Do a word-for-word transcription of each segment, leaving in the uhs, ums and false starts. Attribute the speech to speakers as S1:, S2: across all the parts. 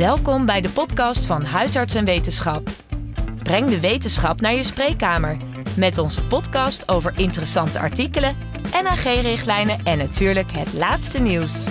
S1: Welkom bij de podcast van Huisarts en Wetenschap. Breng de wetenschap naar je spreekkamer met onze podcast over interessante artikelen, N A G-richtlijnen en natuurlijk het laatste nieuws.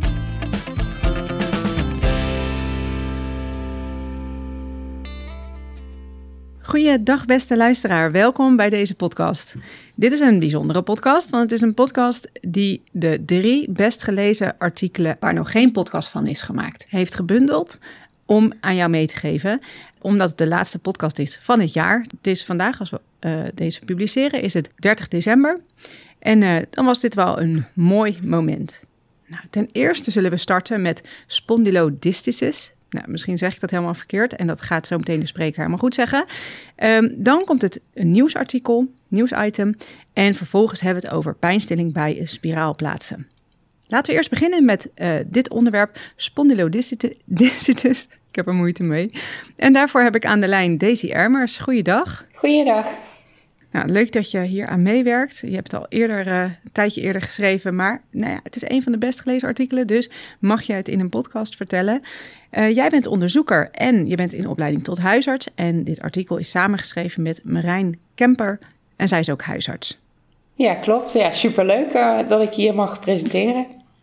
S2: Goeiedag beste luisteraar, welkom bij deze podcast. Dit is een bijzondere podcast, want het is een podcast die de drie best gelezen artikelen waar nog geen podcast van is gemaakt, heeft gebundeld om aan jou mee te geven. Omdat het de laatste podcast is van het jaar. Het is vandaag, als we uh, deze publiceren, is het dertig december. En uh, dan was dit wel een mooi moment. Nou, ten eerste zullen we starten met spondylodisthesis. Nou, misschien zeg ik dat helemaal verkeerd en dat gaat zo meteen de spreker helemaal goed zeggen. Um, dan komt het een nieuwsartikel, nieuwsitem. En vervolgens hebben we het over pijnstilling bij spiraalplaatsen. Laten we eerst beginnen met uh, dit onderwerp, spondylodisthesis. Ik heb er moeite mee. En daarvoor heb ik aan de lijn Daisy Ermers. Goeiedag.
S3: Goeiedag.
S2: Nou, leuk dat je hier aan meewerkt. Je hebt het al eerder, uh, een tijdje eerder geschreven, maar nou ja, het is een van de best gelezen artikelen, dus mag je het in een podcast vertellen. Uh, jij bent onderzoeker en je bent in opleiding tot huisarts en dit artikel is samengeschreven met Marijn Kemper en zij is ook huisarts.
S3: Ja, klopt. Ja, superleuk uh, dat ik hier mag presenteren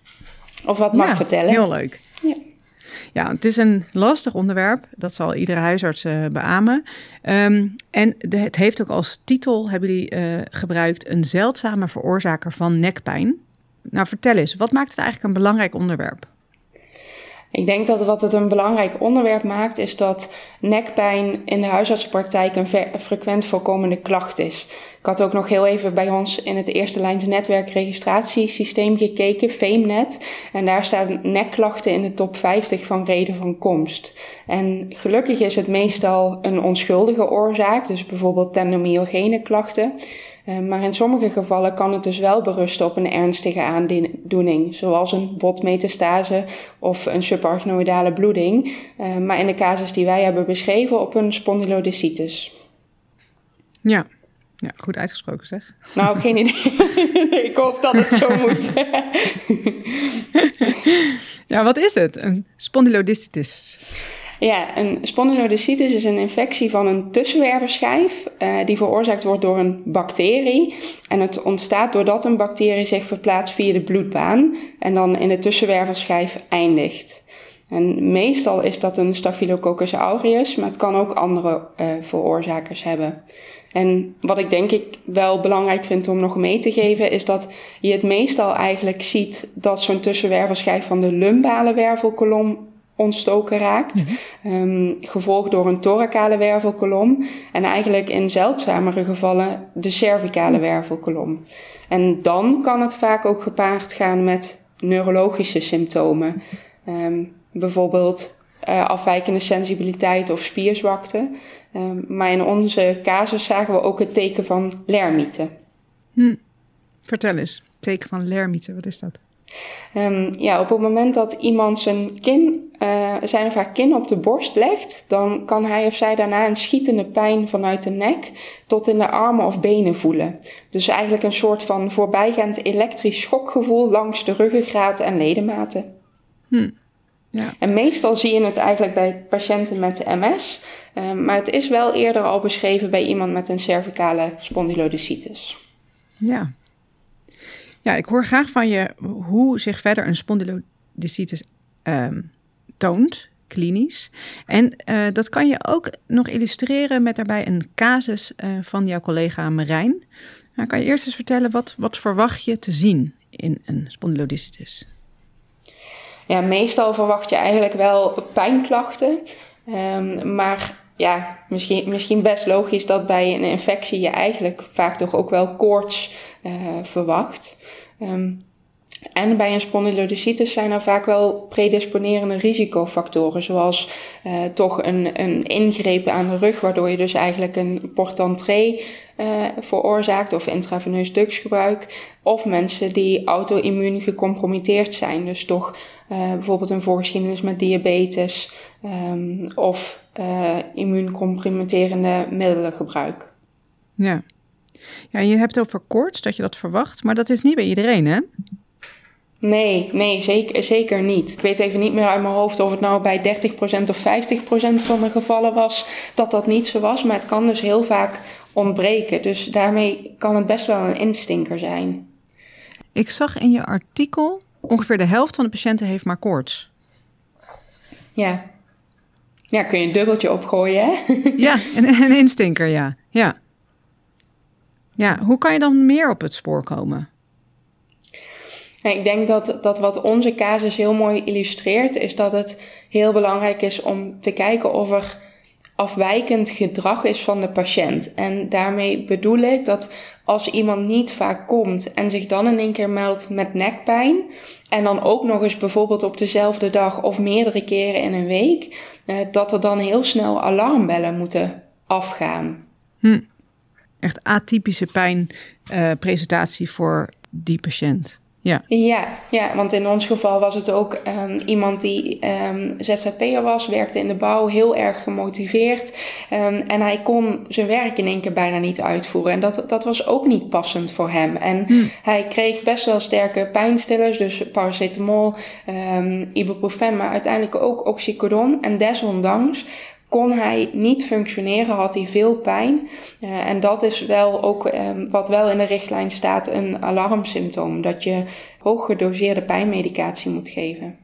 S3: of wat mag
S2: ja,
S3: vertellen.
S2: Heel leuk.
S3: Ja.
S2: Ja, het is een lastig onderwerp. Dat zal iedere huisarts uh, beamen. Um, en de, het heeft ook als titel, hebben jullie uh, gebruikt, een zeldzame veroorzaker van nekpijn. Nou, vertel eens, wat maakt het eigenlijk een belangrijk onderwerp?
S3: Ik denk dat wat het een belangrijk onderwerp maakt, is dat nekpijn in de huisartsenpraktijk een ver- frequent voorkomende klacht is. Ik had ook nog heel even bij ons in het eerste lijns netwerkregistratiesysteem gekeken, FameNet. En daar staan nekklachten in de top vijftig van reden van komst. En gelukkig is het meestal een onschuldige oorzaak, dus bijvoorbeeld tendomyogene klachten. Uh, maar in sommige gevallen kan het dus wel berusten op een ernstige aandoening, zoals een botmetastase of een subarachnoïdale bloeding. Uh, maar in de casus die wij hebben beschreven op een spondylodisthesis.
S2: Ja. Ja, goed uitgesproken zeg.
S3: Nou, geen idee. Ik hoop dat het zo moet.
S2: Ja, wat is het? Een spondylodisthesis?
S3: Ja, een spondylodisthesis is een infectie van een tussenwervelschijf uh, die veroorzaakt wordt door een bacterie. En het ontstaat doordat een bacterie zich verplaatst via de bloedbaan en dan in de tussenwervelschijf eindigt. En meestal is dat een Staphylococcus aureus, maar het kan ook andere uh, veroorzakers hebben. En wat ik denk ik wel belangrijk vind om nog mee te geven, is dat je het meestal eigenlijk ziet dat zo'n tussenwervelschijf van de lumbale wervelkolom ontstoken raakt, mm-hmm. um, gevolgd door een thoracale wervelkolom en eigenlijk in zeldzamere gevallen de cervicale wervelkolom. En dan kan het vaak ook gepaard gaan met neurologische symptomen, um, bijvoorbeeld uh, afwijkende sensibiliteit of spierzwakte. Um, maar in onze casus zagen we ook het teken van Lermite.
S2: Hm. Vertel eens, teken van Lermite, wat is dat?
S3: Um, ja, op het moment dat iemand zijn kin, uh, zijn of haar kin op de borst legt, dan kan hij of zij daarna een schietende pijn vanuit de nek tot in de armen of benen voelen. Dus eigenlijk een soort van voorbijgaand elektrisch schokgevoel langs de ruggengraat en ledematen.
S2: Hm. Ja.
S3: En meestal zie je het eigenlijk bij patiënten met M S, uh, maar het is wel eerder al beschreven bij iemand met een cervicale spondylodisthesis.
S2: Ja. Ja, ik hoor graag van je hoe zich verder een spondylodisthesis um, toont, klinisch. En uh, dat kan je ook nog illustreren met daarbij een casus uh, van jouw collega Marijn. Nou, kan je eerst eens vertellen, wat, wat verwacht je te zien in een spondylodisthesis?
S3: Ja, meestal verwacht je eigenlijk wel pijnklachten, um, maar ja, misschien, misschien best logisch dat bij een infectie je eigenlijk vaak toch ook wel koorts uh, verwacht. Um, en bij een spondylodisthesis zijn er vaak wel predisponerende risicofactoren, zoals uh, toch een, een ingreep aan de rug, waardoor je dus eigenlijk een port d'entrée uh, veroorzaakt of intraveneus drugsgebruik. Of mensen die auto-immuun gecompromitteerd zijn, dus toch uh, bijvoorbeeld een voorgeschiedenis met diabetes um, of uh, immuuncompromitterende middelengebruik.
S2: Ja. Ja, je hebt over koorts, dat je dat verwacht, maar dat is niet bij iedereen, hè?
S3: Nee, nee zeker, zeker niet. Ik weet even niet meer uit mijn hoofd of het nou bij dertig procent of vijftig procent van de gevallen was dat dat niet zo was. Maar het kan dus heel vaak ontbreken. Dus daarmee kan het best wel een instinker zijn.
S2: Ik zag in je artikel, ongeveer de helft van de patiënten heeft maar koorts.
S3: Ja. Ja, kun je een dubbeltje opgooien, hè?
S2: Ja, een, een instinker, ja. ja. Ja, hoe kan je dan meer op het spoor komen?
S3: Ik denk dat, dat wat onze casus heel mooi illustreert, is dat het heel belangrijk is om te kijken of er afwijkend gedrag is van de patiënt. En daarmee bedoel ik dat als iemand niet vaak komt en zich dan in één keer meldt met nekpijn, en dan ook nog eens bijvoorbeeld op dezelfde dag of meerdere keren in een week, eh, dat er dan heel snel alarmbellen moeten afgaan.
S2: Hm. Echt atypische pijnpresentatie uh, voor die patiënt. Ja.
S3: Ja, ja, want in ons geval was het ook um, iemand die um, Z Z P'er was, werkte in de bouw, heel erg gemotiveerd. Um, en hij kon zijn werk in één keer bijna niet uitvoeren. En dat, dat was ook niet passend voor hem. En hm. hij kreeg best wel sterke pijnstillers, dus paracetamol, um, ibuprofen, maar uiteindelijk ook oxycodon. En desondanks kon hij niet functioneren, had hij veel pijn. Uh, en dat is wel ook um, wat wel in de richtlijn staat, een alarmsymptoom. Dat je hoog gedoseerde pijnmedicatie moet geven.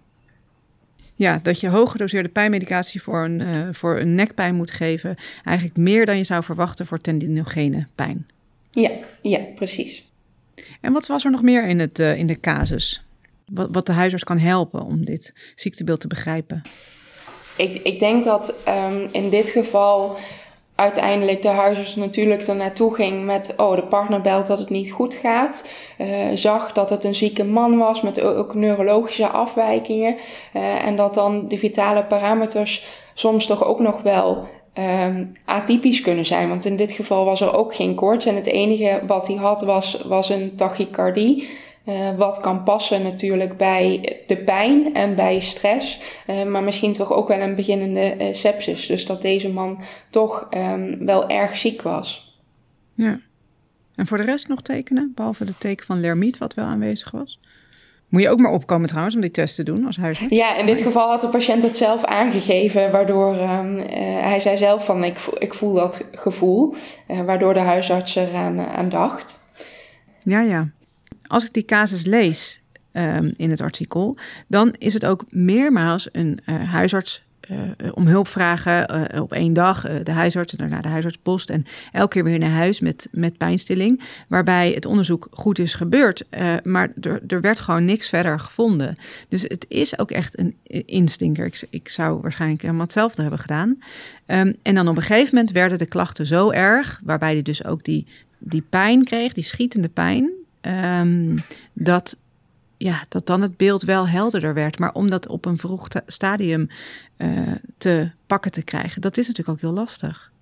S2: Ja, dat je hoog gedoseerde pijnmedicatie voor een, uh, voor een nekpijn moet geven. Eigenlijk meer dan je zou verwachten voor tendinogene pijn.
S3: Ja, ja, precies.
S2: En wat was er nog meer in, het, uh, in de casus? Wat, wat de huisarts kan helpen om dit ziektebeeld te begrijpen?
S3: Ik, ik denk dat um, in dit geval uiteindelijk de huisarts natuurlijk er naartoe ging met, oh, de partner belt dat het niet goed gaat. Uh, zag dat het een zieke man was met ook neurologische afwijkingen. Uh, en dat dan de vitale parameters soms toch ook nog wel um, atypisch kunnen zijn. Want in dit geval was er ook geen koorts. En het enige wat hij had was, was een tachycardie. Uh, wat kan passen natuurlijk bij de pijn en bij stress. Uh, maar misschien toch ook wel een beginnende uh, sepsis. Dus dat deze man toch um, wel erg ziek was.
S2: Ja. En voor de rest nog tekenen? Behalve de teken van Lermite wat wel aanwezig was? Moet je ook maar opkomen trouwens om die test te doen als huisarts?
S3: Ja, in dit geval had de patiënt het zelf aangegeven. Waardoor um, uh, hij zei zelf van ik voel, ik voel dat gevoel. Uh, waardoor de huisarts eraan uh, aan dacht.
S2: Ja, ja. Als ik die casus lees um, in het artikel, dan is het ook meermaals een uh, huisarts uh, om hulp vragen uh, op één dag. Uh, de huisarts en daarna de huisartspost en elke keer weer naar huis met, met pijnstilling. Waarbij het onderzoek goed is gebeurd, uh, maar er, er werd gewoon niks verder gevonden. Dus het is ook echt een instinker. Ik, ik zou waarschijnlijk helemaal hetzelfde hebben gedaan. Um, en dan op een gegeven moment werden de klachten zo erg, waarbij hij dus ook die, die pijn kreeg, die schietende pijn. Um, dat, ja, dat dan het beeld wel helderder werd. Maar om dat op een vroeg ta- stadium uh, te pakken te krijgen, dat is natuurlijk ook heel lastig.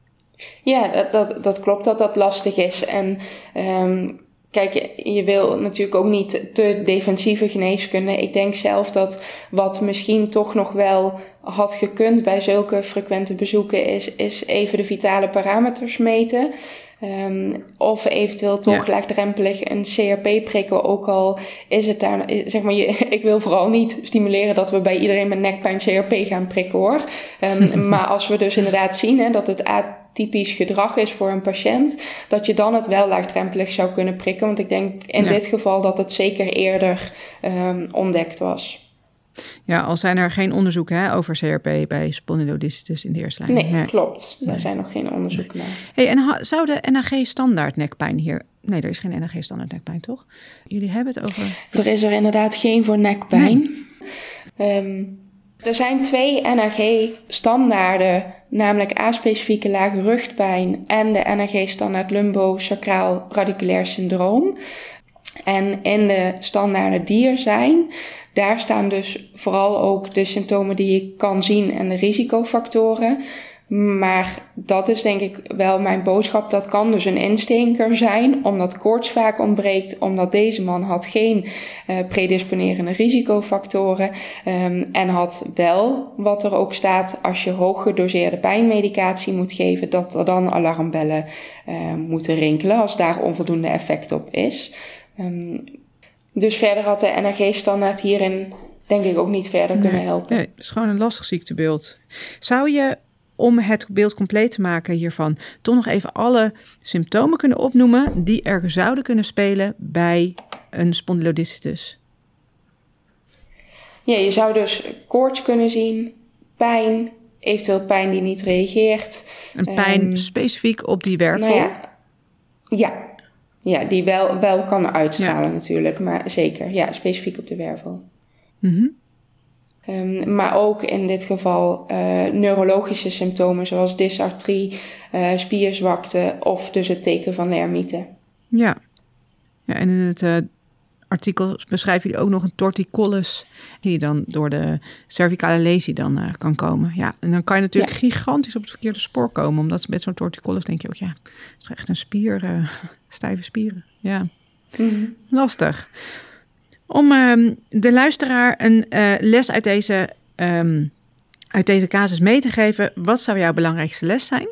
S3: Ja, dat, dat, dat klopt dat dat lastig is. En um, kijk, je, je wil natuurlijk ook niet te defensieve geneeskunde. Ik denk zelf dat wat misschien toch nog wel had gekund bij zulke frequente bezoeken is, is even de vitale parameters meten. Um, of eventueel toch ja. laagdrempelig een C R P prikken, ook al is het daar, zeg maar, je, ik wil vooral niet stimuleren dat we bij iedereen met nekpijn C R P gaan prikken hoor. Um, maar als we dus inderdaad zien hè, dat het atypisch gedrag is voor een patiënt, dat je dan het wel laagdrempelig zou kunnen prikken. Want ik denk in ja. dit geval dat het zeker eerder um, ontdekt was.
S2: Ja, al zijn er geen onderzoeken hè, over C R P bij spondylolisthesis in de eerste lijn.
S3: Nee, nee. klopt. Daar nee. zijn nog geen onderzoeken
S2: nee.
S3: naar.
S2: Hey, en ha- zou de N A G standaard nekpijn hier... Nee, er is geen N A G standaard nekpijn, toch? Jullie hebben het over...
S3: Er is er inderdaad geen voor nekpijn. Nee. Um, er zijn twee N A G standaarden, namelijk aspecifieke lage rugpijn en de N A G standaard lumbosacraal radiculair syndroom. En in de standaarden die er zijn, daar staan dus vooral ook de symptomen die je kan zien en de risicofactoren. Maar dat is denk ik wel mijn boodschap. Dat kan dus een instinker zijn, omdat koorts vaak ontbreekt. Omdat deze man had geen uh, predisponerende risicofactoren. Um, en had wel, wat er ook staat, als je hoog gedoseerde pijnmedicatie moet geven, dat er dan alarmbellen uh, moeten rinkelen als daar onvoldoende effect op is. Um, Dus verder had de N A G-standaard hierin denk ik ook niet verder
S2: nee,
S3: kunnen helpen.
S2: Nee, het is gewoon een lastig ziektebeeld. Zou je, om het beeld compleet te maken hiervan, toch nog even alle symptomen kunnen opnoemen die er zouden kunnen spelen bij een spondylolisthesis?
S3: Ja, je zou dus koorts kunnen zien, pijn, eventueel pijn die niet reageert.
S2: Een pijn um, specifiek op die wervel?
S3: Nou ja, ja. ja, die wel, wel kan uitstralen ja. natuurlijk, maar zeker, ja, specifiek op de wervel.
S2: Mm-hmm.
S3: Um, maar ook in dit geval uh, neurologische symptomen zoals dysartrie, uh, spierzwakte of dus het teken van Lermite.
S2: Ja, ja en in het uh, artikel beschrijven jullie ook nog een torticollis die dan door de cervicale lesie dan uh, kan komen. Ja, en dan kan je natuurlijk ja. gigantisch op het verkeerde spoor komen, omdat met zo'n torticollis denk je ook, ja, het is echt een spier, uh, stijve spieren. Ja,
S3: mm-hmm.
S2: Lastig. Om um, de luisteraar een uh, les uit deze, um, uit deze casus mee te geven, wat zou jouw belangrijkste les zijn?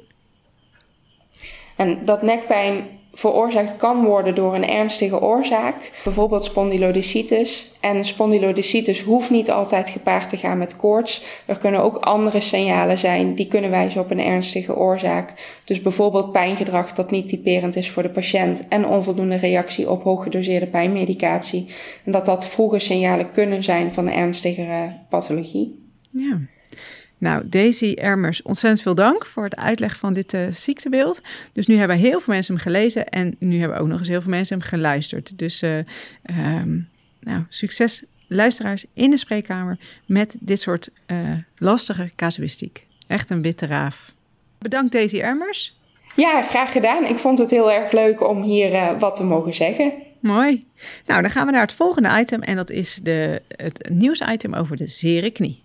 S3: En dat nekpijn veroorzaakt kan worden door een ernstige oorzaak, bijvoorbeeld spondylodiscitis. En spondylodiscitis hoeft niet altijd gepaard te gaan met koorts. Er kunnen ook andere signalen zijn die kunnen wijzen op een ernstige oorzaak. Dus bijvoorbeeld pijngedrag dat niet typerend is voor de patiënt en onvoldoende reactie op hooggedoseerde pijnmedicatie. En dat dat vroege signalen kunnen zijn van een ernstigere pathologie.
S2: Ja. Nou, Daisy Ermers, ontzettend veel dank voor het uitleggen van dit uh, ziektebeeld. Dus nu hebben heel veel mensen hem gelezen en nu hebben ook nog eens heel veel mensen hem geluisterd. Dus uh, um, nou, succes luisteraars in de spreekkamer met dit soort uh, lastige casuïstiek. Echt een witte raaf. Bedankt Daisy Ermers.
S3: Ja, graag gedaan. Ik vond het heel erg leuk om hier uh, wat te mogen zeggen.
S2: Mooi. Nou, dan gaan we naar het volgende item en dat is de, het nieuwsitem over de zere knie.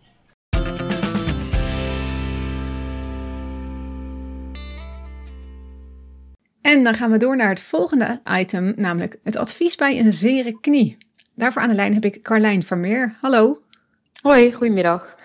S2: En dan gaan we door naar het volgende item, namelijk het advies bij een zere knie. Daarvoor aan de lijn heb ik Carlijn Vermeer. Hallo.
S4: Hoi, goedemiddag.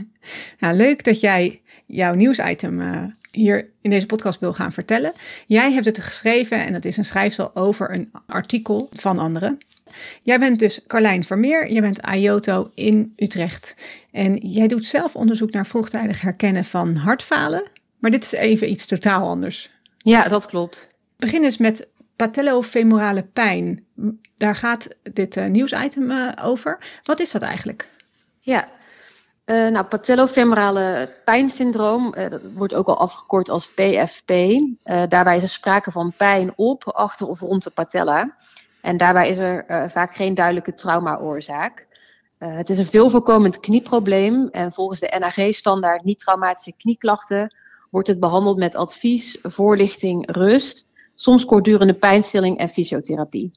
S2: Nou, leuk dat jij jouw nieuwsitem uh, hier in deze podcast wil gaan vertellen. Jij hebt het geschreven en dat is een schrijfsel over een artikel van anderen. Jij bent dus Carlijn Vermeer, jij bent A I O T O in Utrecht. En jij doet zelf onderzoek naar vroegtijdig herkennen van hartfalen. Maar dit is even iets totaal anders.
S4: Ja, dat klopt.
S2: Begin eens met patellofemorale pijn. Daar gaat dit uh, nieuwsitem uh, over. Wat is dat eigenlijk?
S4: Ja, uh, nou, patellofemorale pijnsyndroom, uh, dat wordt ook al afgekort als P F P. Uh, daarbij is er sprake van pijn op, achter of rond de patella. En daarbij is er uh, vaak geen duidelijke traumaoorzaak. Uh, het is een veel voorkomend knieprobleem en volgens de N A G-standaard niet-traumatische knieklachten wordt het behandeld met advies, voorlichting, rust, soms kortdurende pijnstilling en fysiotherapie.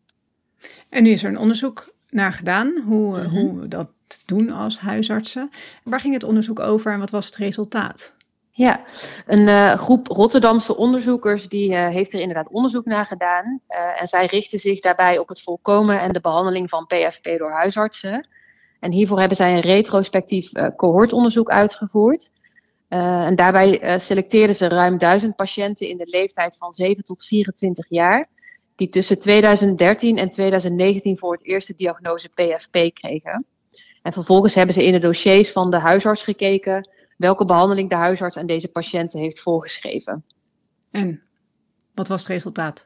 S2: En nu is er een onderzoek naar gedaan, hoe,
S4: Mm-hmm.
S2: hoe we dat doen als huisartsen. Waar ging het onderzoek over en wat was het resultaat?
S4: Ja, een uh, groep Rotterdamse onderzoekers die uh, heeft er inderdaad onderzoek naar gedaan. Uh, en zij richten zich daarbij op het voorkomen en de behandeling van P F P door huisartsen. En hiervoor hebben zij een retrospectief uh, cohortonderzoek uitgevoerd. Uh, en daarbij uh, selecteerden ze ruim duizend patiënten in de leeftijd van zeven tot vierentwintig jaar, die tussen tweeduizend dertien en tweeduizend negentien voor het eerst de diagnose P F P kregen. En vervolgens hebben ze in de dossiers van de huisarts gekeken welke behandeling de huisarts aan deze patiënten heeft voorgeschreven.
S2: En wat was het resultaat?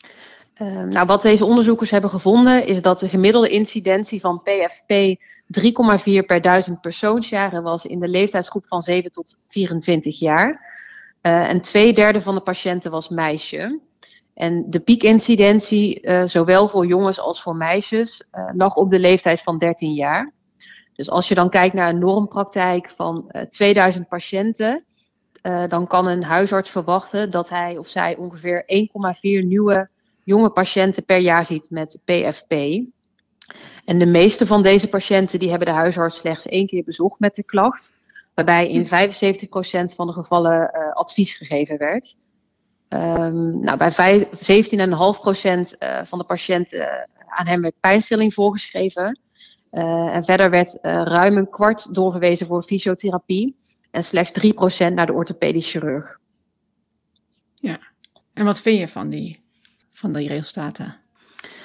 S4: Uh, nou, wat deze onderzoekers hebben gevonden is dat de gemiddelde incidentie van P F P drie komma vier per duizend persoonsjaren was in de leeftijdsgroep van zeven tot vierentwintig jaar. Uh, en twee derde van de patiënten was meisje. En de piekincidentie, uh, zowel voor jongens als voor meisjes, uh, lag op de leeftijd van dertien jaar. Dus als je dan kijkt naar een normpraktijk van uh, tweeduizend patiënten, uh, dan kan een huisarts verwachten dat hij of zij ongeveer één komma vier nieuwe jonge patiënten per jaar ziet met P F P. En de meeste van deze patiënten die hebben de huisarts slechts één keer bezocht met de klacht, waarbij in vijfenzeventig procent van de gevallen uh, advies gegeven werd. Um, nou, bij zeventien komma vijf procent uh, van de patiënten uh, aan hem werd pijnstilling voorgeschreven. Uh, en verder werd uh, ruim een kwart doorverwezen voor fysiotherapie en slechts drie procent naar de orthopedisch chirurg.
S2: Ja, en wat vind je van die, van die resultaten?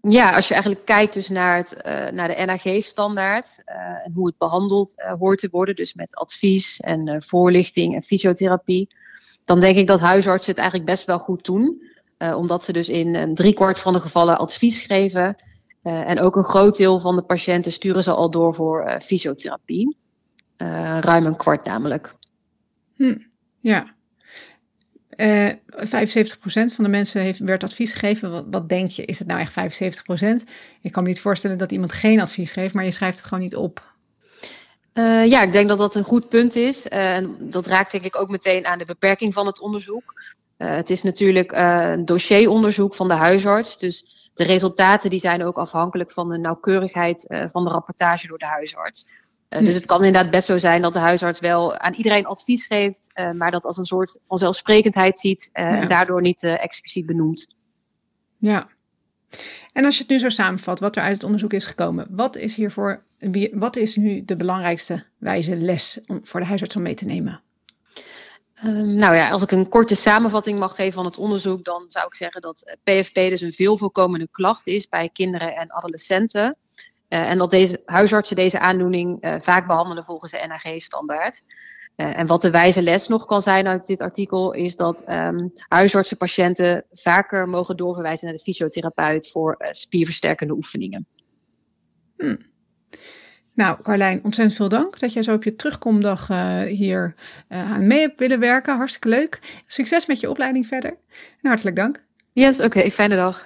S4: Ja, als je eigenlijk kijkt dus naar, het, uh, naar de N A G-standaard uh, en hoe het behandeld uh, hoort te worden, dus met advies en uh, voorlichting en fysiotherapie, dan denk ik dat huisartsen het eigenlijk best wel goed doen. Uh, omdat ze dus in een driekwart van de gevallen advies geven. Uh, en ook een groot deel van de patiënten sturen ze al door voor uh, fysiotherapie. Uh, ruim een kwart namelijk.
S2: Hm, ja. Uh, vijfenzeventig procent van de mensen heeft, werd advies gegeven. Wat, wat denk je? Is het nou echt vijfenzeventig procent? Ik kan me niet voorstellen dat iemand geen advies geeft, maar je schrijft het gewoon niet op.
S4: Uh, ja, ik denk dat dat een goed punt is. Uh, en dat raakt denk ik ook meteen aan de beperking van het onderzoek. Uh, het is natuurlijk uh, een dossieronderzoek van de huisarts. Dus de resultaten die zijn ook afhankelijk van de nauwkeurigheid uh, van de rapportage door de huisarts. Uh, hm. Dus het kan inderdaad best zo zijn dat de huisarts wel aan iedereen advies geeft, uh, maar dat als een soort vanzelfsprekendheid ziet uh, ja. en daardoor niet uh, expliciet benoemt.
S2: Ja. En als je het nu zo samenvat, wat er uit het onderzoek is gekomen, wat is hiervoor, wat is nu de belangrijkste wijze les om, voor de huisarts om mee te nemen?
S4: Um, nou ja, als ik een korte samenvatting mag geven van het onderzoek, dan zou ik zeggen dat P F P dus een veel voorkomende klacht is bij kinderen en adolescenten. Uh, en dat deze huisartsen deze aandoening uh, vaak behandelen volgens de N A G-standaard. Uh, en wat de wijze les nog kan zijn uit dit artikel is dat um, huisartsen patiënten vaker mogen doorverwijzen naar de fysiotherapeut voor uh, spierversterkende oefeningen.
S2: Hmm. Nou, Carlijn, ontzettend veel dank dat jij zo op je terugkomdag uh, hier uh, aan mee hebt willen werken. Hartstikke leuk. Succes met je opleiding verder. En hartelijk dank.
S4: Yes, oké. Okay, fijne dag.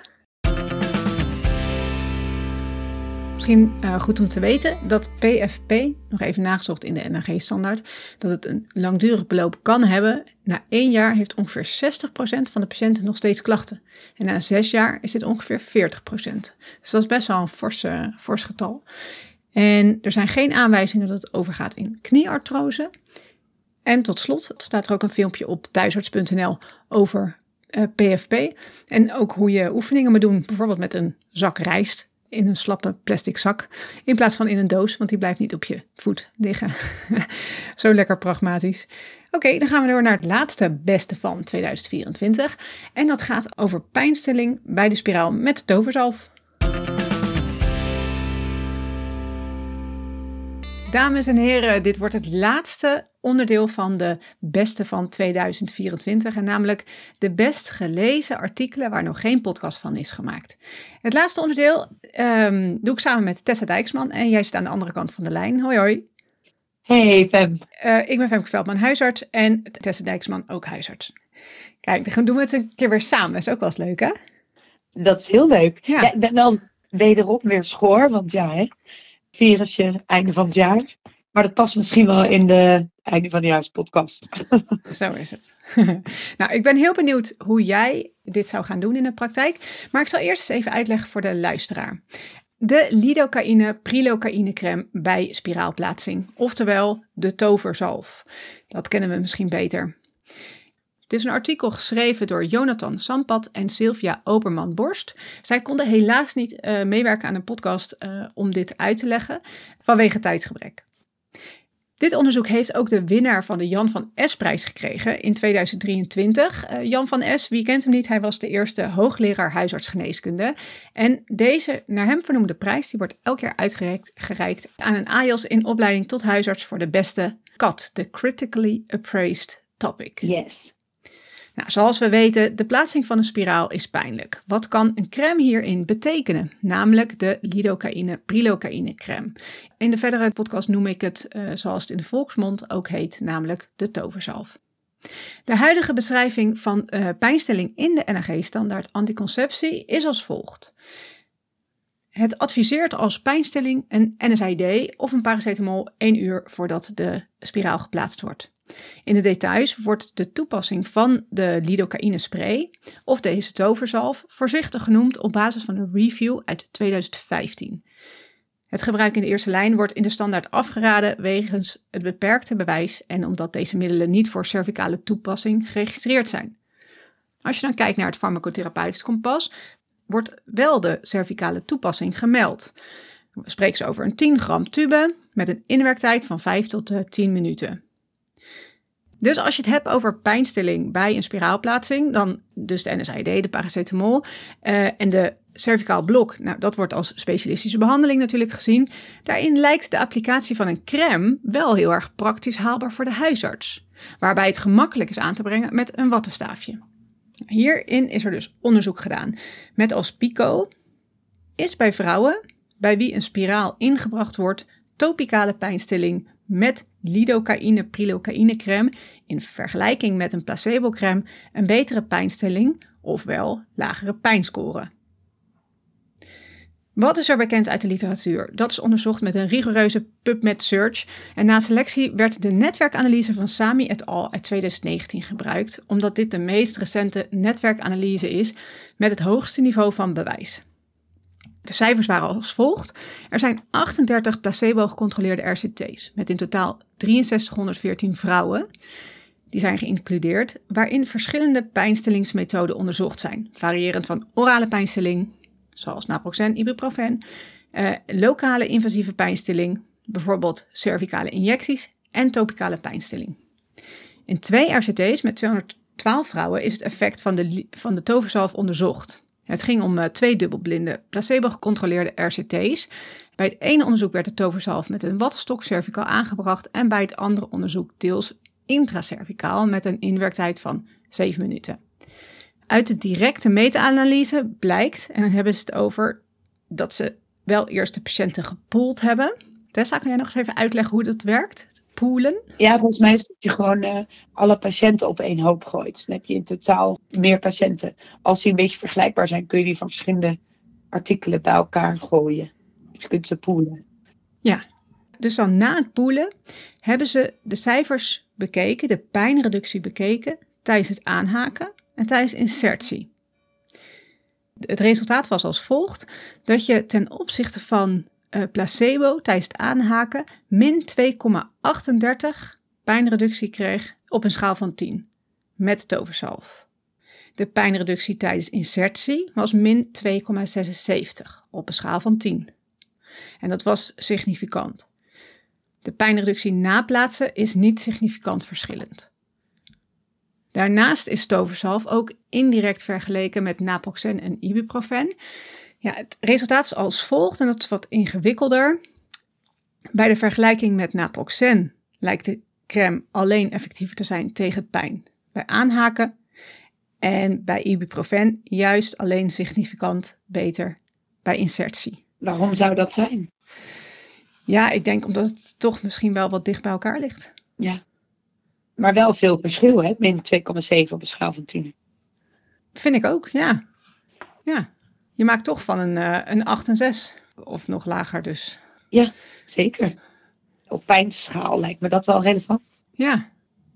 S2: Misschien uh, goed om te weten dat P F P, nog even nagezocht in de N A G-standaard, dat het een langdurig beloop kan hebben. Na één jaar heeft ongeveer zestig procent van de patiënten nog steeds klachten. En na zes jaar is dit ongeveer veertig procent. Dus dat is best wel een fors, uh, fors getal. En er zijn geen aanwijzingen dat het overgaat in knieartrose. En tot slot staat er ook een filmpje op thuisarts punt n l over uh, P F P. En ook hoe je oefeningen moet doen, bijvoorbeeld met een zak rijst in een slappe plastic zak, in plaats van in een doos, want die blijft niet op je voet liggen. Zo lekker pragmatisch. Oké, okay, dan gaan we door naar het laatste beste van tweeduizend vierentwintig. En dat gaat over pijnstilling bij de spiraal met toverzalf. Dames en heren, dit wordt het laatste onderdeel van de beste van tweeduizend vierentwintig. En namelijk de best gelezen artikelen waar nog geen podcast van is gemaakt. Het laatste onderdeel um, doe ik samen met Tessa Dijksman. En jij zit aan de andere kant van de lijn. Hoi hoi.
S5: Hey Fem.
S2: Uh, ik ben Femke Veldman, huisarts. En Tessa Dijksman, ook huisarts. Kijk, dan doen we het een keer weer samen. Dat is ook wel eens leuk, hè?
S5: Dat is heel leuk.
S2: Ja.
S5: Ja, ik ben wel wederom weer schoor, want ja, hè. Virusje, einde van het jaar. Maar dat past misschien wel in de einde van de jaarspodcast.
S2: Zo is het. Nou, ik ben heel benieuwd hoe jij dit zou gaan doen in de praktijk. Maar ik zal eerst eens even uitleggen voor de luisteraar. De lidocaïne prilocaïne crème bij spiraalplaatsing. Oftewel de toverzalf. Dat kennen we misschien beter. Het is een artikel geschreven door Jonathan Sampat en Sylvia Oberman-Borst. Zij konden helaas niet uh, meewerken aan een podcast uh, om dit uit te leggen, vanwege tijdsgebrek. Dit onderzoek heeft ook de winnaar van de Jan van Es-prijs gekregen in tweeduizend drieëntwintig. Uh, Jan van Es, wie kent hem niet? Hij was de eerste hoogleraar huisartsgeneeskunde. En deze naar hem vernoemde prijs die wordt elk jaar uitgereikt gereikt aan een A J O S in opleiding tot huisarts voor de beste C A T, de Critically Appraised Topic.
S5: Yes.
S2: Nou, zoals we weten, de plaatsing van een spiraal is pijnlijk. Wat kan een crème hierin betekenen? Namelijk de lidocaïne prilocaïne crème. In de verdere podcast noem ik het, uh, zoals het in de volksmond ook heet, namelijk de toverzalf. De huidige beschrijving van uh, pijnstilling in de N A G-standaard anticonceptie is als volgt. Het adviseert als pijnstilling een N S A I D of een paracetamol één uur voordat de spiraal geplaatst wordt. In de details wordt de toepassing van de lidocaïne spray of deze toverzalf voorzichtig genoemd op basis van een review uit tweeduizend vijftien. Het gebruik in de eerste lijn wordt in de standaard afgeraden wegens het beperkte bewijs en omdat deze middelen niet voor cervicale toepassing geregistreerd zijn. Als je dan kijkt naar het farmacotherapeutisch kompas, wordt wel de cervicale toepassing gemeld. We spreken ze over een tien gram tube met een inwerktijd van vijf tot tien minuten. Dus als je het hebt over pijnstilling bij een spiraalplaatsing, dan dus de N S A I D, de paracetamol uh, en de cervicaal blok, nou, dat wordt als specialistische behandeling natuurlijk gezien. Daarin lijkt de applicatie van een crème wel heel erg praktisch haalbaar voor de huisarts, waarbij het gemakkelijk is aan te brengen met een wattenstaafje. Hierin is er dus onderzoek gedaan met als pico, is bij vrouwen bij wie een spiraal ingebracht wordt topicale pijnstilling met lidocaïne prilocaïne crème in vergelijking met een placebo crème een betere pijnstilling, ofwel lagere pijnscore. Wat is er bekend uit de literatuur? Dat is onderzocht met een rigoureuze PubMed search en na selectie werd de netwerkanalyse van Sami et al. Uit twintig negentien gebruikt, omdat dit de meest recente netwerkanalyse is met het hoogste niveau van bewijs. De cijfers waren als volgt. Er zijn achtendertig placebo-gecontroleerde R C T's met in totaal zes duizend driehonderdveertien vrouwen. Die zijn geïncludeerd, waarin verschillende pijnstillingsmethoden onderzocht zijn, variërend van orale pijnstilling, zoals naproxen, ibuprofen, uh, lokale invasieve pijnstilling, bijvoorbeeld cervicale injecties en topicale pijnstilling. In twee R C T's met tweehonderdtwaalf vrouwen is het effect van de, van de toverzalf onderzocht. Het ging om uh, twee dubbelblinde placebo-gecontroleerde R C T's. Bij het ene onderzoek werd de toverzalf met een wattenstok cervicaal aangebracht en bij het andere onderzoek deels intracervicaal met een inwerktijd van zeven minuten. Uit de directe meta-analyse blijkt, en dan hebben ze het over dat ze wel eerst de patiënten gepoeld hebben. Tessa, kan jij nog eens even uitleggen hoe dat werkt? Poelen?
S5: Ja, volgens mij is dat je gewoon uh, alle patiënten op één hoop gooit. Dan heb je in totaal meer patiënten. Als die een beetje vergelijkbaar zijn, kun je die van verschillende artikelen bij elkaar gooien. Dus je kunt ze poelen.
S2: Ja, dus dan na het poelen hebben ze de cijfers bekeken, de pijnreductie bekeken tijdens het aanhaken en tijdens insertie. Het resultaat was als volgt, dat je ten opzichte van uh, placebo tijdens het aanhaken min twee komma achtendertig pijnreductie kreeg op een schaal van tien met toverzalf. De pijnreductie tijdens insertie was min twee komma zesenzeventig op een schaal van tien. En dat was significant. De pijnreductie na plaatsen is niet significant verschillend. Daarnaast is toverzalf ook indirect vergeleken met naproxen en ibuprofen. Ja, het resultaat is als volgt, en dat is wat ingewikkelder. Bij de vergelijking met naproxen lijkt de crème alleen effectiever te zijn tegen pijn bij aanhaken. En bij ibuprofen juist alleen significant beter bij insertie.
S5: Waarom zou dat zijn?
S2: Ja, ik denk omdat het toch misschien wel wat dicht bij elkaar ligt.
S5: Ja, maar wel veel verschil, hè? Min twee komma zeven op een schaal van tien.
S2: Vind ik ook, ja. Ja, je maakt toch van een, uh, een acht en zes of nog lager dus.
S5: Ja, zeker. Op pijnschaal lijkt me dat wel relevant.
S2: Ja.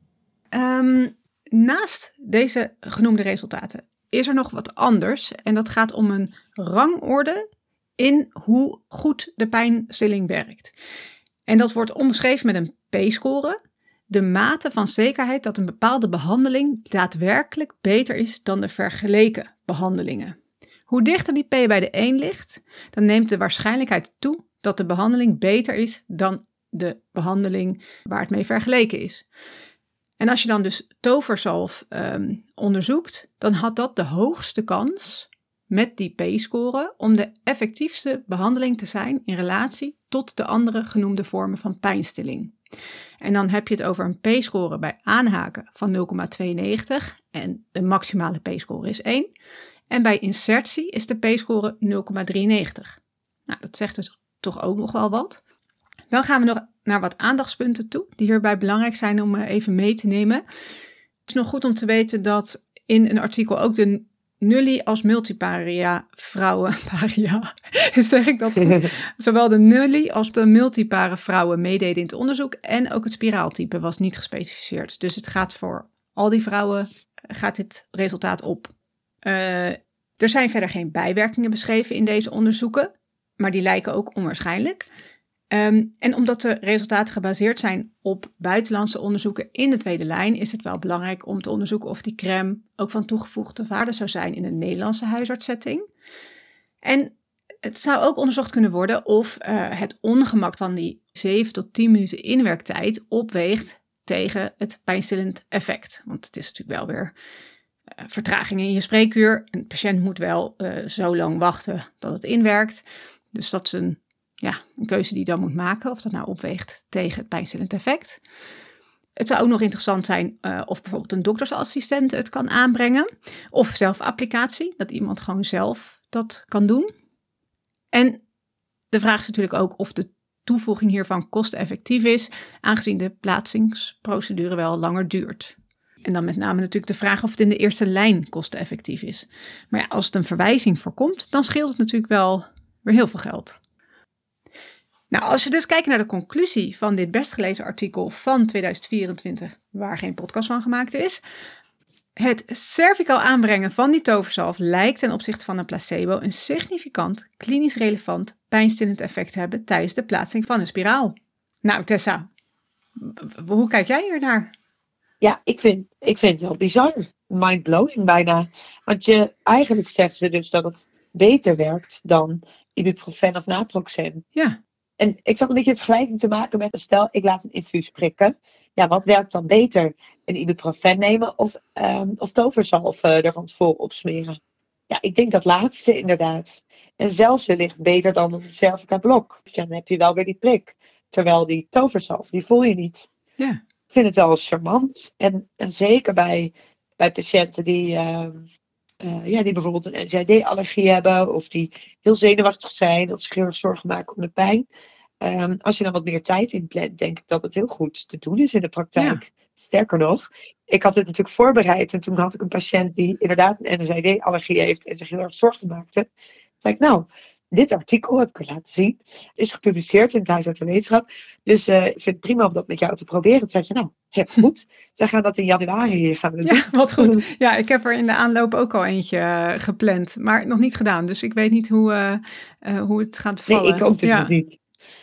S2: Um, naast deze genoemde resultaten is er nog wat anders. En dat gaat om een rangorde in hoe goed de pijnstilling werkt. En dat wordt omschreven met een P-score. De mate van zekerheid dat een bepaalde behandeling daadwerkelijk beter is dan de vergeleken behandelingen. Hoe dichter die P bij de één ligt, dan neemt de waarschijnlijkheid toe dat de behandeling beter is dan de behandeling waar het mee vergeleken is. En als je dan dus toverzalf um, onderzoekt, dan had dat de hoogste kans met die P-score om de effectiefste behandeling te zijn in relatie tot de andere genoemde vormen van pijnstilling. En dan heb je het over een P-score bij aanhaken van nul komma tweeënnegentig en de maximale P-score is één. En bij insertie is de P-score nul komma drieënnegentig. Nou, dat zegt dus toch ook nog wel wat. Dan gaan we nog naar wat aandachtspunten toe, die hierbij belangrijk zijn om even mee te nemen. Het is nog goed om te weten dat in een artikel ook de nulli als multiparia vrouwen, paria, zeg ik dat goed? Zowel de nulli als de multipare vrouwen meededen in het onderzoek en ook het spiraaltype was niet gespecificeerd. Dus het gaat voor al die vrouwen, gaat dit resultaat op. Uh, er zijn verder geen bijwerkingen beschreven in deze onderzoeken, maar die lijken ook onwaarschijnlijk. Um, en omdat de resultaten gebaseerd zijn op buitenlandse onderzoeken in de tweede lijn, is het wel belangrijk om te onderzoeken of die crème ook van toegevoegde waarde zou zijn in een Nederlandse huisartssetting. En het zou ook onderzocht kunnen worden of uh, het ongemak van die zeven tot tien minuten inwerktijd opweegt tegen het pijnstillend effect. Want het is natuurlijk wel weer uh, vertraging in je spreekuur. Een patiënt moet wel uh, zo lang wachten dat het inwerkt. Dus dat is een, ja, een keuze die je dan moet maken. Of dat nou opweegt tegen het pijnstillend effect. Het zou ook nog interessant zijn uh, of bijvoorbeeld een doktersassistent het kan aanbrengen. Of zelfapplicatie, dat iemand gewoon zelf dat kan doen. En de vraag is natuurlijk ook of de toevoeging hiervan kosteneffectief is, aangezien de plaatsingsprocedure wel langer duurt. En dan met name natuurlijk de vraag of het in de eerste lijn kosteneffectief is. Maar ja, als het een verwijzing voorkomt, dan scheelt het natuurlijk wel weer heel veel geld. Nou, als we dus kijken naar de conclusie van dit best gelezen artikel van tweeduizend vierentwintig, waar geen podcast van gemaakt is. Het cervicaal aanbrengen van die toverzalf lijkt ten opzichte van een placebo een significant, klinisch relevant, pijnstillend effect te hebben tijdens de plaatsing van een spiraal. Nou, Tessa, hoe kijk jij hier naar?
S5: Ja, ik vind, ik vind het wel bizar. Mind-blowing bijna. Want je, eigenlijk zegt ze dus dat het beter werkt dan ibuprofen of naproxen.
S2: Ja.
S5: En ik zag een beetje een vergelijking te maken met, stel, ik laat een infuus prikken. Ja, wat werkt dan beter? Een ibuprofen nemen of, um, of toverzalf uh, er van tevoren opsmeren? Ja, ik denk dat laatste inderdaad. En zelfs wellicht beter dan een cervica blok. Dus dan heb je wel weer die prik. Terwijl die toverzalf, die voel je niet.
S2: Ja.
S5: Ik vind het wel charmant. En, en zeker bij, bij patiënten die... Uh, Uh, ja, die bijvoorbeeld een N S A I D-allergie hebben of die heel zenuwachtig zijn of zich heel erg zorgen maken om de pijn. Um, als je dan wat meer tijd inplant, denk ik dat het heel goed te doen is in de praktijk. Ja. Sterker nog, ik had het natuurlijk voorbereid en toen had ik een patiënt die inderdaad een N S A I D-allergie heeft en zich heel erg zorgen maakte. Toen zei ik, nou, dit artikel heb ik er laten zien. Het is gepubliceerd in het Huisarts en Wetenschap. Dus uh, ik vind het prima om dat met jou te proberen. Toen zei ze, nou, ja, goed. We gaan dat in januari hier gaan we doen.
S2: Ja, wat goed. Ja, ik heb er in de aanloop ook al eentje uh, gepland. Maar nog niet gedaan. Dus ik weet niet hoe, uh, uh, hoe het gaat vallen.
S5: Nee, ik ook dus
S2: ja.
S5: nog niet.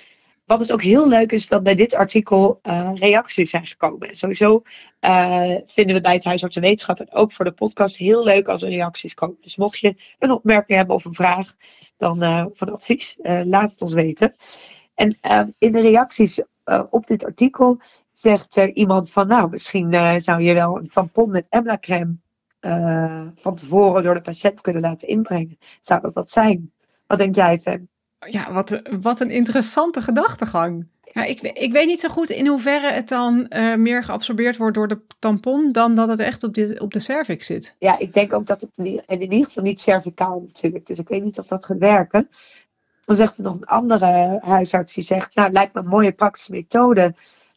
S5: Wat dus ook heel leuk is, dat bij dit artikel uh, reacties zijn gekomen. En sowieso uh, vinden we bij het Huisarts en Wetenschap en ook voor de podcast heel leuk als er reacties komen. Dus mocht je een opmerking hebben of een vraag, dan uh, of een advies, uh, laat het ons weten. En uh, in de reacties uh, op dit artikel zegt er iemand van, nou, misschien uh, zou je wel een tampon met Emla-crème uh, van tevoren door de patiënt kunnen laten inbrengen. Zou dat dat zijn? Wat denk jij, Fem?
S2: Ja, wat, wat een interessante gedachtegang. Ja, ik, ik weet niet zo goed in hoeverre het dan uh, meer geabsorbeerd wordt door de tampon dan dat het echt op de, op de cervix zit.
S5: Ja, ik denk ook dat het in, in ieder geval niet cervicaal natuurlijk. Dus ik weet niet of dat gaat werken. Dan zegt er nog een andere huisarts die zegt, nou, het lijkt me een mooie praktische methode.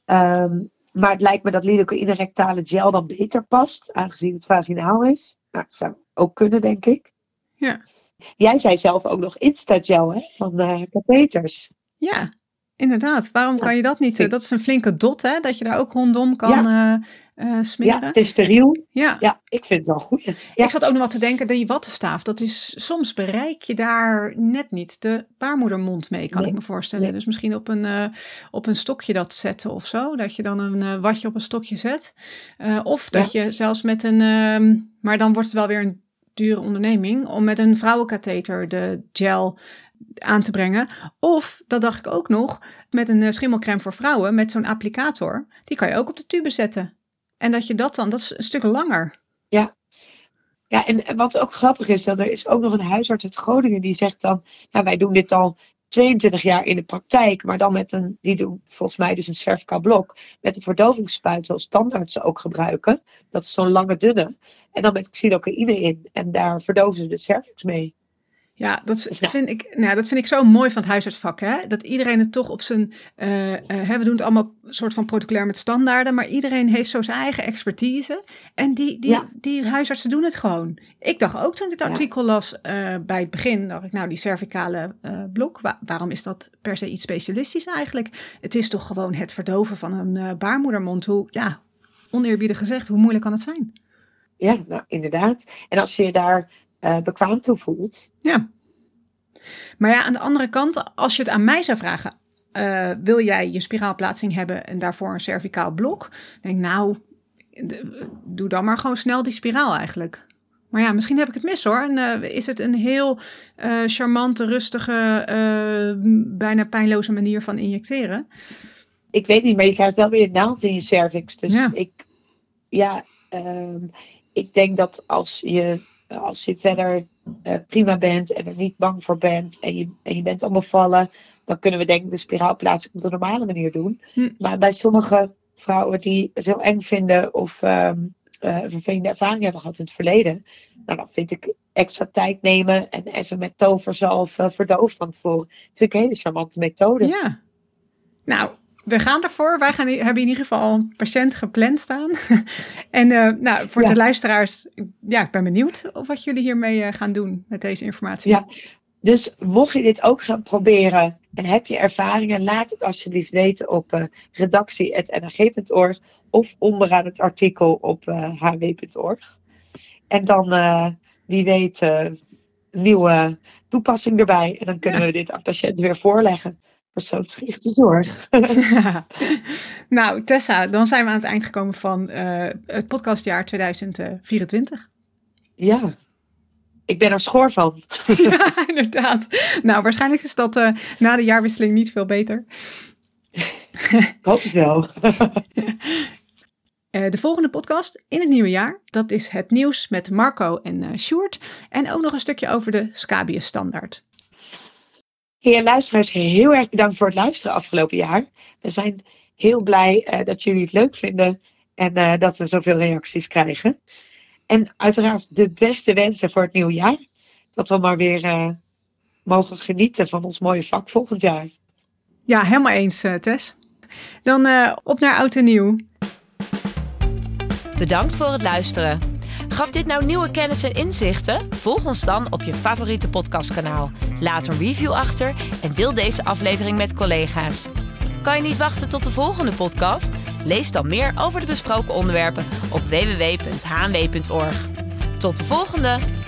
S5: Um, maar het lijkt me dat lidocaïne rectale gel dan beter past, aangezien het vaginaal is. Nou, dat zou ook kunnen, denk ik.
S2: Ja.
S5: Jij zei zelf ook nog Instagel, hè, van uh, katheters.
S2: Ja, inderdaad. Waarom ja. kan je dat niet? Uh, dat is een flinke dot, hè? Dat je daar ook rondom kan ja. uh, uh, smeren.
S5: Ja, het is steriel.
S2: Ja.
S5: ja, ik vind het wel goed. Ja.
S2: Ik zat ook nog wat te denken, die wattenstaaf, dat is, soms bereik je daar net niet de baarmoedermond mee, kan nee. ik me voorstellen. Nee. Dus misschien op een, uh, op een stokje dat zetten of zo, dat je dan een uh, watje op een stokje zet. Uh, of dat ja. je zelfs met een, uh, maar dan wordt het wel weer een dure onderneming, om met een vrouwenkatheter de gel aan te brengen. Of, dat dacht ik ook nog, met een uh, schimmelcrème voor vrouwen, met zo'n applicator, die kan je ook op de tube zetten. En dat je dat dan, dat is een stuk langer.
S5: Ja, ja en, en wat ook grappig is, dat er is ook nog een huisarts uit Groningen die zegt dan, nou, wij doen dit al tweeëntwintig jaar in de praktijk, maar dan met een, die doen volgens mij dus een cervicaal blok, met een verdovingsspuit zoals standaards ook gebruiken. Dat is zo'n lange dunne. En dan met xylocaïne in. En daar verdoven ze de cervix mee.
S2: Ja, dat, dus, ja. Vind ik, nou, dat vind ik zo mooi van het huisartsvak. Hè? Dat iedereen het toch op zijn... Uh, uh, we doen het allemaal soort van protocolair met standaarden. Maar iedereen heeft zo zijn eigen expertise. En die, die, ja. die huisartsen doen het gewoon. Ik dacht ook toen ik dit artikel ja. las uh, bij het begin. Dacht ik, nou die cervicale uh, blok. Wa- waarom is dat per se iets specialistisch eigenlijk? Het is toch gewoon het verdoven van een uh, baarmoedermond. Hoe, ja, oneerbiedig gezegd, hoe moeilijk kan het zijn?
S5: Ja, nou inderdaad. En als je je daar... Uh, bekwaam toe voelt.
S2: Ja. Maar ja, aan de andere kant, als je het aan mij zou vragen, uh, wil jij je spiraalplaatsing hebben en daarvoor een cervicaal blok? Denk nou, de, doe dan maar gewoon snel die spiraal eigenlijk. Maar ja, misschien heb ik het mis hoor. En uh, is het een heel uh, charmante, rustige, uh, bijna pijnloze manier van injecteren?
S5: ik weet niet, maar je krijgt wel weer een naald in je cervix. Dus
S2: Ja.
S5: ik, ja, um, ik denk dat als je, als je verder uh, prima bent en er niet bang voor bent en je, en je bent al bevallen, dan kunnen we denk ik de spiraalplaatsing op de normale manier doen.
S2: Hm.
S5: Maar bij sommige vrouwen die het heel eng vinden of um, uh, een vervelende ervaring hebben gehad in het verleden, nou, dan vind ik extra tijd nemen en even met toverzalf uh, verdoven van tevoren. Dat vind ik een hele charmante methode.
S2: Ja. Nou, we gaan ervoor. Wij gaan, hebben in ieder geval een patiënt gepland staan. en uh, nou, voor ja. de luisteraars, ja, ik ben benieuwd of wat jullie hiermee uh, gaan doen met deze informatie.
S5: Ja, dus mocht je dit ook gaan proberen en heb je ervaringen, laat het alsjeblieft weten op uh, redactie apenstaartje n h g punt org of onderaan het artikel op uh, h w punt org. En dan, uh, wie weet, uh, een nieuwe toepassing erbij. En dan kunnen ja. we dit aan patiënten weer voorleggen. Persoonsgerichte zorg.
S2: Ja. Nou, Tessa, dan zijn we aan het eind gekomen van uh, het podcastjaar tweeduizend vierentwintig.
S5: Ja, ik ben er schoor van.
S2: Ja, inderdaad. Nou, waarschijnlijk is dat uh, na de jaarwisseling niet veel beter.
S5: Ik hoop het wel.
S2: Uh, de volgende podcast in het nieuwe jaar, dat is het nieuws met Marco en uh, Sjoerd. En ook nog een stukje over de Scabius-standaard.
S5: Heer luisteraars, heel erg bedankt voor het luisteren afgelopen jaar. We zijn heel blij uh, dat jullie het leuk vinden en uh, dat we zoveel reacties krijgen. En uiteraard de beste wensen voor het nieuwe jaar. Dat we maar weer uh, mogen genieten van ons mooie vak volgend jaar.
S2: Ja, helemaal eens, uh, Tess. Dan uh, op naar oud en nieuw.
S1: Bedankt voor het luisteren. Gaf dit nou nieuwe kennis en inzichten? Volg ons dan op je favoriete podcastkanaal. Laat een review achter en deel deze aflevering met collega's. Kan je niet wachten tot de volgende podcast? Lees dan meer over de besproken onderwerpen op w w w punt h n w punt org. Tot de volgende!